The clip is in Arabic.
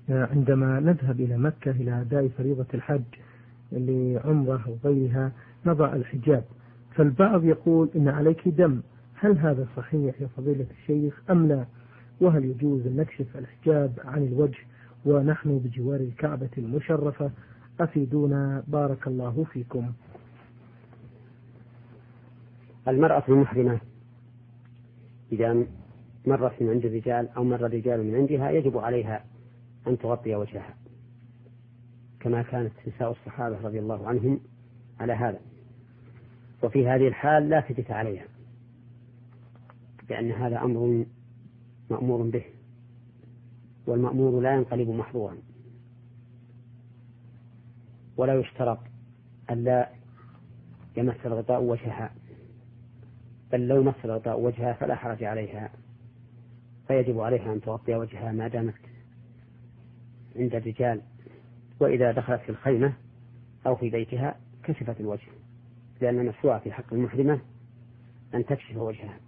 عندما نذهب إلى مكة إلى أداء فريضة الحج لعمرة أو غيرها نضع الحجاب، فالبعض يقول إن عليك دم، هل هذا صحيح يا فضيلة الشيخ أم لا؟ وهل يجوز أن نكشف الحجاب عن الوجه ونحن بجوار الكعبة المشرفة؟ أفيدونا بارك الله فيكم. المرأة المحرمة إذا مرت من عند الرجال أو مر الرجال من عندها يجب عليها أن تغطي وجهها، كما كانت نساء الصحابة رضي الله عنهم على هذا. وفي هذه الحال لا فتة عليها، لأن هذا أمر مأمور به، والمأمور لا ينقلب محظورا. ولا يشترط أن لا يمس الغطاء وجهها، بل لو مس الغطاء وجهها فلا حرج عليها، فيجب عليها أن تغطي وجهها ما دامت عند الرجال. وإذا دخلت في الخيمة أو في بيتها كشفت الوجه، لأن المشروع في حق المحرمة أن تكشف وجهها.